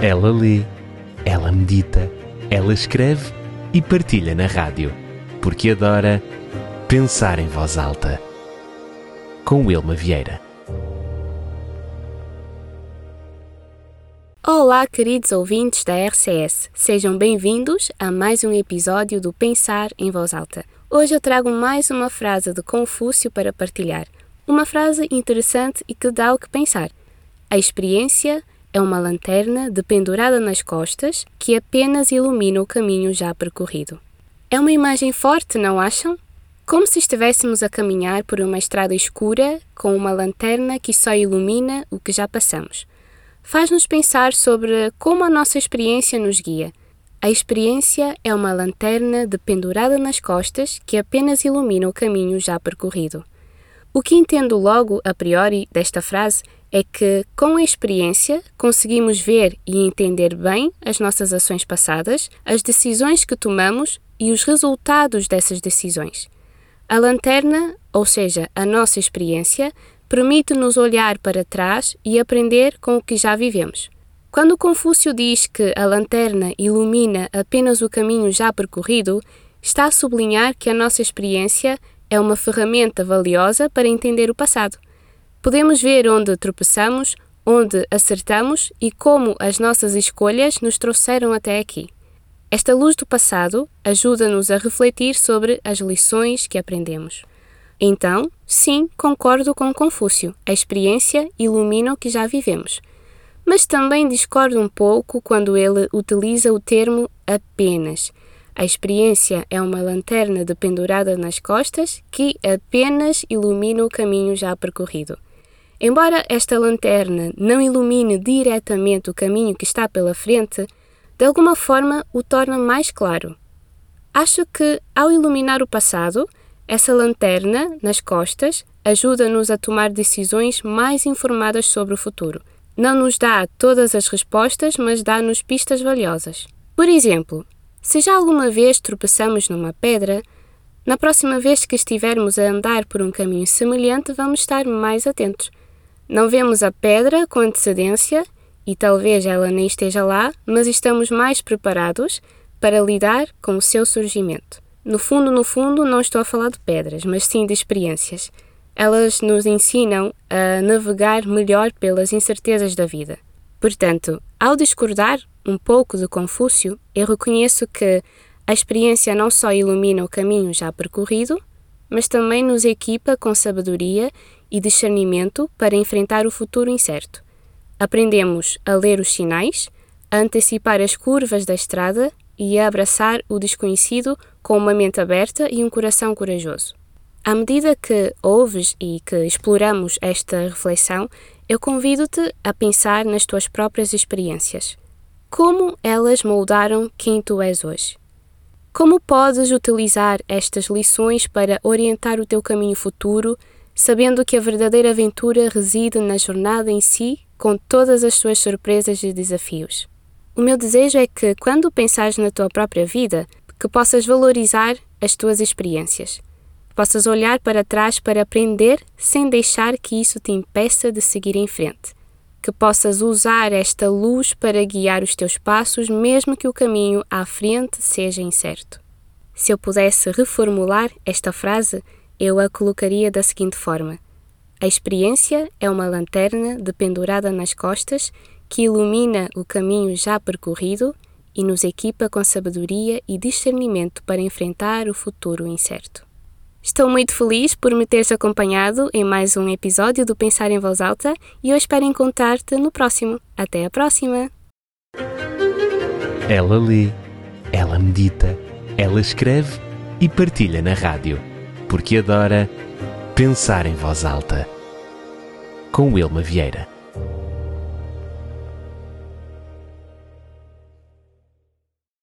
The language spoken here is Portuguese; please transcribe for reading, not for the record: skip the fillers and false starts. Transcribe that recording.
Ela lê, ela medita, ela escreve e partilha na rádio, porque adora pensar em voz alta. Com Wilma Vieira. Olá, queridos ouvintes da RCS. Sejam bem-vindos a mais um episódio do Pensar em Voz Alta. Hoje eu trago mais uma frase de Confúcio para partilhar. Uma frase interessante e que dá o que pensar. A experiência é uma lanterna dependurada nas costas que apenas ilumina o caminho já percorrido. É uma imagem forte, não acham? Como se estivéssemos a caminhar por uma estrada escura com uma lanterna que só ilumina o que já passamos. Faz-nos pensar sobre como a nossa experiência nos guia. A experiência é uma lanterna dependurada nas costas que apenas ilumina o caminho já percorrido. O que entendo logo, a priori, desta frase é que, com a experiência, conseguimos ver e entender bem as nossas ações passadas, as decisões que tomamos e os resultados dessas decisões. A lanterna, ou seja, a nossa experiência, permite-nos olhar para trás e aprender com o que já vivemos. Quando Confúcio diz que a lanterna ilumina apenas o caminho já percorrido, está a sublinhar que a nossa experiência é uma ferramenta valiosa para entender o passado. Podemos ver onde tropeçamos, onde acertamos e como as nossas escolhas nos trouxeram até aqui. Esta luz do passado ajuda-nos a refletir sobre as lições que aprendemos. Então, sim, concordo com Confúcio, a experiência ilumina o que já vivemos. Mas também discordo um pouco quando ele utiliza o termo apenas. A experiência é uma lanterna dependurada nas costas que apenas ilumina o caminho já percorrido. Embora esta lanterna não ilumine diretamente o caminho que está pela frente, de alguma forma o torna mais claro. Acho que, ao iluminar o passado, essa lanterna, nas costas, ajuda-nos a tomar decisões mais informadas sobre o futuro. Não nos dá todas as respostas, mas dá-nos pistas valiosas. Por exemplo, se já alguma vez tropeçamos numa pedra, na próxima vez que estivermos a andar por um caminho semelhante, vamos estar mais atentos. Não vemos a pedra com antecedência, e talvez ela nem esteja lá, mas estamos mais preparados para lidar com o seu surgimento. No fundo, não estou a falar de pedras, mas sim de experiências. Elas nos ensinam a navegar melhor pelas incertezas da vida. Portanto, ao discordar um pouco de Confúcio, eu reconheço que a experiência não só ilumina o caminho já percorrido, mas também nos equipa com sabedoria e discernimento para enfrentar o futuro incerto. Aprendemos a ler os sinais, a antecipar as curvas da estrada e a abraçar o desconhecido com uma mente aberta e um coração corajoso. À medida que ouves e que exploramos esta reflexão, eu convido-te a pensar nas tuas próprias experiências. Como elas moldaram quem tu és hoje? Como podes utilizar estas lições para orientar o teu caminho futuro, sabendo que a verdadeira aventura reside na jornada em si, com todas as suas surpresas e desafios? O meu desejo é que, quando pensares na tua própria vida, que possas valorizar as tuas experiências. Que possas olhar para trás para aprender sem deixar que isso te impeça de seguir em frente. Que possas usar esta luz para guiar os teus passos, mesmo que o caminho à frente seja incerto. Se eu pudesse reformular esta frase, eu a colocaria da seguinte forma: a experiência é uma lanterna dependurada nas costas que ilumina o caminho já percorrido e nos equipa com sabedoria e discernimento para enfrentar o futuro incerto. Estou muito feliz por me teres acompanhado em mais um episódio do Pensar em Voz Alta e eu espero encontrar-te no próximo. Até a próxima! Ela lê, ela medita, ela escreve e partilha na rádio, porque adora pensar em voz alta. Com Wilma Vieira.